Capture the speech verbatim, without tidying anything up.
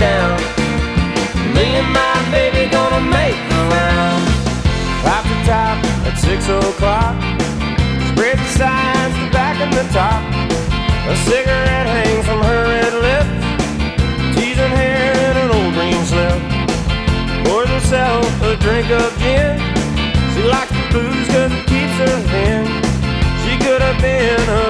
down. Me and my baby gonna make the round. Pop the top at six o'clock. Spread the sides, the back and the top. A cigarette hangs from her red lip. Teasing hair in an old green slip. Pours herself a drink of gin. She likes the booze cause it keeps her thin. She could have been a